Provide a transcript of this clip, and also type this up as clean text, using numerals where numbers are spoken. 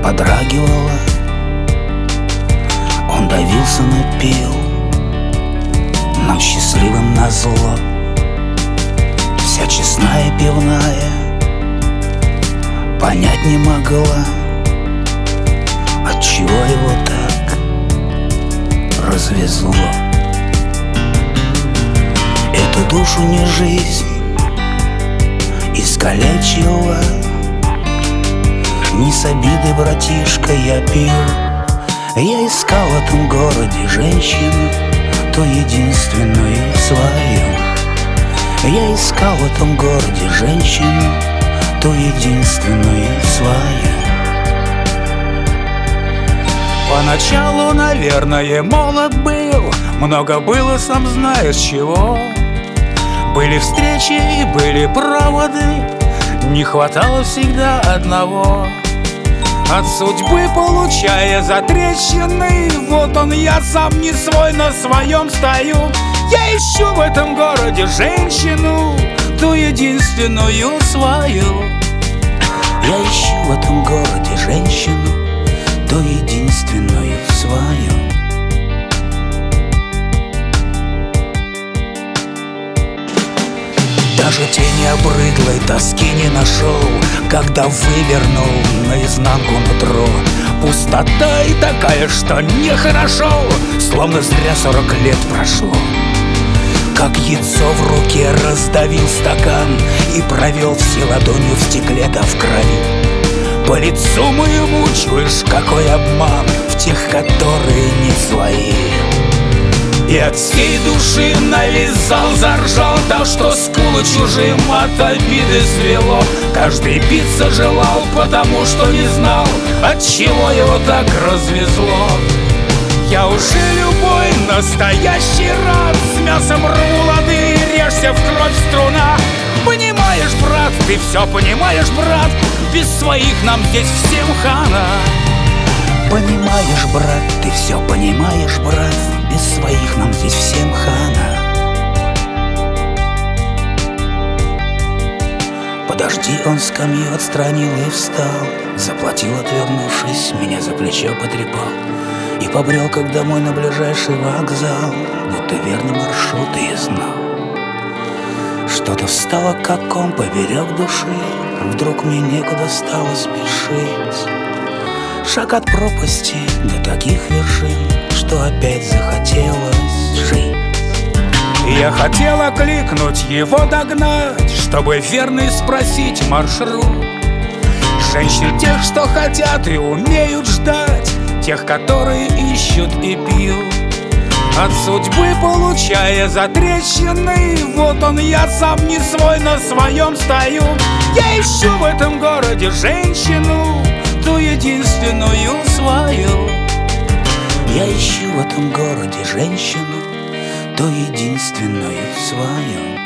подрагивала. Он давился, но пил нам счастливым назло. Вся честная пивная понять не могла, отчего его так развезло. Эту душу не жизнь искалечила. Не с обиды, братишка, я пил. Я искал в этом городе женщину, ту единственную свою. Я искал в этом городе женщину, ту единственную свою. Поначалу, наверное, молод был, много было, сам знаешь чего. Были встречи и были проводы, не хватало всегда одного. От судьбы получая затрещины, вот он я сам не свой, на своем стою. Я ищу в этом городе женщину, ту единственную свою. Я ищу в этом городе женщину, ту единственную свою. Даже тени обрыдлой тоски не нашел, когда вывернул наизнанку нутро. Пустота и такая, что нехорошо, словно зря 40 лет прошло. Как яйцо в руке раздавил стакан и провел все ладонью в стекле да в крови. По лицу моему чуешь, какой обман в тех, которые не свои. И от всей души на весь зал заржал, так что скулы чужим от обиды свело. Каждый биться желал, потому что не знал, от чего его так развезло. Я уже любой настоящий раб, с мясом рву лады и режься в кровь струна. Понимаешь, брат, ты все понимаешь, брат, без своих нам здесь всем хана. Понимаешь, брат, ты все понимаешь, брат, без своих нам здесь всем хана. Подожди, он скамью отстранил и встал, заплатил, отвернувшись, меня за плечо потрепал и побрел, как домой на ближайший вокзал, будто верный маршрут и знал. Что-то встало, как ком поперек души, вдруг мне некуда стало спешить. Шаг от пропасти до таких вершин, что опять захотелось жить. Я хотел окликнуть его, догнать, чтобы верный спросить маршрут. Женщин тех, что хотят и умеют ждать, тех, которые ищут и пьют. От судьбы получая затрещины, вот он я сам не свой, на своем стою. Я ищу в этом городе женщину, ту единственную свою. Я ищу в этом городе женщину, ту единственную свою.